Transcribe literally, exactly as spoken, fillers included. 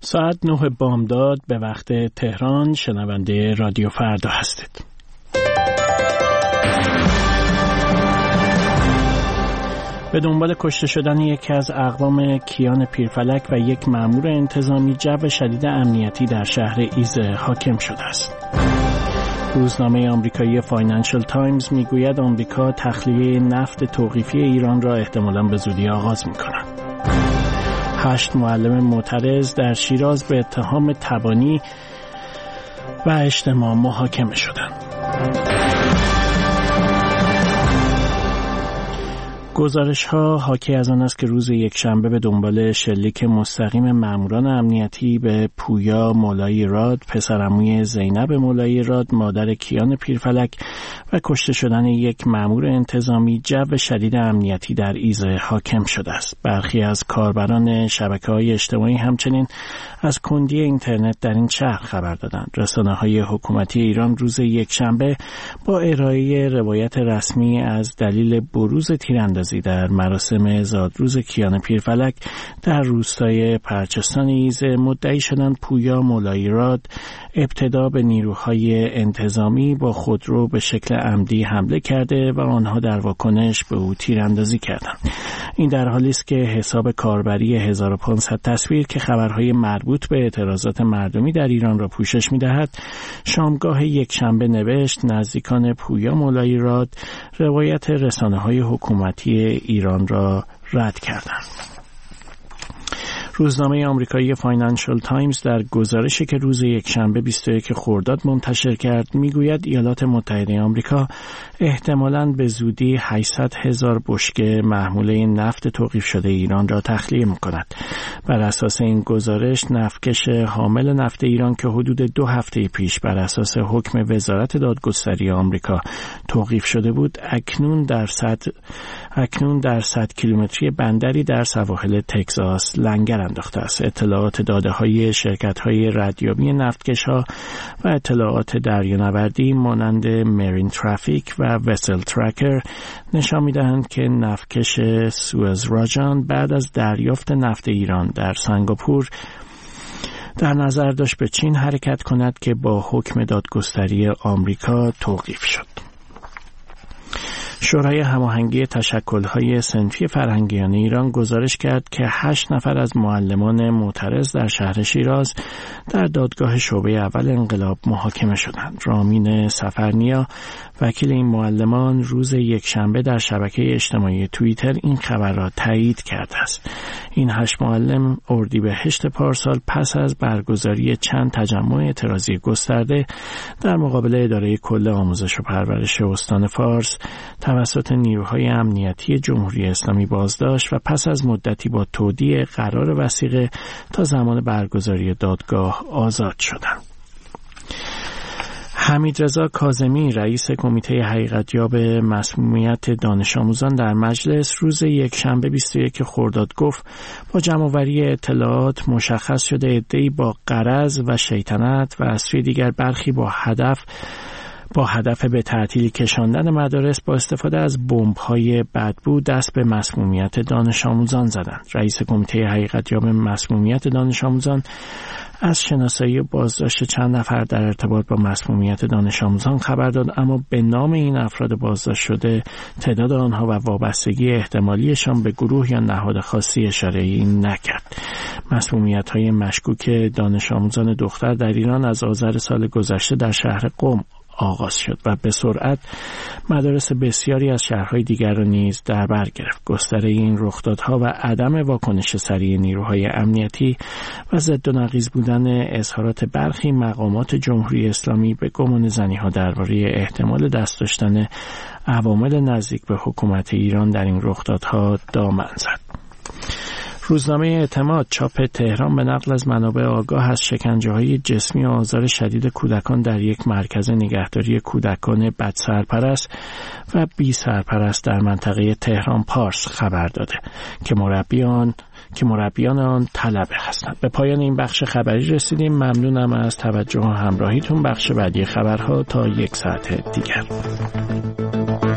ساعت نه بامداد به وقت تهران. شنونده رادیو فردا هستید. به دنبال کشته شدن یکی از اقوام کیان پیرفلک و یک مأمور انتظامی، جو شدید امنیتی در شهر ایزه حاکم شده است. روزنامه آمریکایی فاینانشل تایمز میگوید آمریکا تخلیه نفت توقیفی ایران را احتمالاً به زودی آغاز می‌کند. هشت معلم معترض در شیراز به اتهام تبانی و اجتماع محاکمه شدند. گزارش‌ها حاکی از آن است که روز یکشنبه به دنبال شلیک مستقیم ماموران امنیتی به پویا مولایی راد، پسرعموی زینب مولایی راد، مادر کیان پیرفلک و کشته شدن یک مامور انتظامی، جو شدید امنیتی در ایزه حاکم شده است. برخی از کاربران شبکه‌های اجتماعی همچنین از کندی اینترنت در این شهر خبر دادند. رسانه‌های حکومتی ایران روز یکشنبه با ارائه روایت رسمی از دلیل بروز تیراندازی در مراسم زادروز کیان پیرفلک در روستای پرچستان ایزه مدعی شدند پویا مولایی راد ابتدا به نیروهای انتظامی با خودرو به شکل عمدی حمله کرده و آنها در واکنش به او تیراندازی کردند. این در حالی است که حساب کاربری هزار و پانصد تصویر که خبرهای مربوط به اعتراضات مردمی در ایران را پوشش می‌دهد، شامگاه یکشنبه نوشت نزدیکان پویا مولایی راد روایت رسانه‌های حکومتی ایران را رد کردند. روزنامه آمریکایی فاینانشل تایمز در گزارشی که روز یکشنبه بیست و یک خرداد منتشر کرد میگوید ایالات متحده آمریکا احتمالاً به زودی هشتصد هزار بشکه محموله نفت توقیف شده ایران را تخلیه می‌کند. بر اساس این گزارش نفتکش حامل نفت ایران که حدود دو هفته پیش بر اساس حکم وزارت دادگستری آمریکا توقیف شده بود، اکنون در صد اکنون در صد کیلومتری بندری در سواحل تگزاس لنگر انداخته است. اطلاعات داده‌های شرکت‌های ردیابی نفتکش‌ها و اطلاعات دریانوردی مانند مرین ترافیک و وسل ترکر نشان می‌دهند که نفتکش سوئز راجان بعد از دریافت نفت ایران در سنگاپور در نظر داشت به چین حرکت کند که با حکم دادگستری آمریکا توقیف شد. شورای هماهنگی تشکل‌های صنفی فرهنگیان ایران گزارش کرد که هشت نفر از معلمان معترض در شهر شیراز در دادگاه شعبه اول انقلاب محاکمه شدند. رامین سفرنیا، وکیل این معلمان، روز یکشنبه در شبکه اجتماعی توییتر این خبر را تایید کرده است. این هشت معلم اردیبهشت پارسال پس از برگزاری چند تجمع اعتراضی گسترده در مقابل اداره کل آموزش و پرورش استان فارس توسط نیروهای امنیتی جمهوری اسلامی بازداشت و پس از مدتی با تودیع قرار وثیقه تا زمان برگزاری دادگاه آزاد شدند. حمیدرضا کاظمی، رئیس کمیته حقیقتیاب مسمومیت دانش آموزان در مجلس، روز یکشنبه بیست و یک خرداد گفت با جمع‌آوری اطلاعات مشخص شده عده‌ای با غرض و شیطنت و از سوی دیگر برخی با هدف با هدف به تعطیلی کشاندن مدارس با استفاده از بمب‌های بدبو دست به مسمومیت دانش آموزان زدند. رئیس کمیته حقیقتیاب مسمومیت دانش آموزان از شناسایی و بازداشت چند نفر در ارتباط با مسمومیت دانش آموزان خبر داد، اما به نام این افراد بازداشت شده، تعداد آنها و وابستگی احتمالیشان به گروه یا نهاد خاصی اشاره نکرد. مسمومیت‌های مشکوک دانش آموزان دختر در ایران از آذر سال گذشته در شهر قم آغاز شد و به سرعت مدارس بسیاری از شهرهای دیگر را نیز در بر گرفت. گستره این رخدادها و عدم واکنش سریع نیروهای امنیتی و ضد و نقیض بودن اظهارات برخی مقامات جمهوری اسلامی به گمان زنی‌ها درباره احتمال دست داشتن عوامل نزدیک به حکومت ایران در این رخدادها دامن زد. روزنامه اعتماد چاپ تهران به نقل از منابع آگاه از شکنجه‌های جسمی و آزار شدید کودکان در یک مرکز نگهداری کودکان بدسرپرست و بی سرپرست در منطقه تهران پارس خبر داده که مربیان که مربیان آن طلبه هستند. به پایان این بخش خبری رسیدیم. ممنونم از توجه و همراهیتون. بخش بعدی خبرها تا یک ساعت دیگر.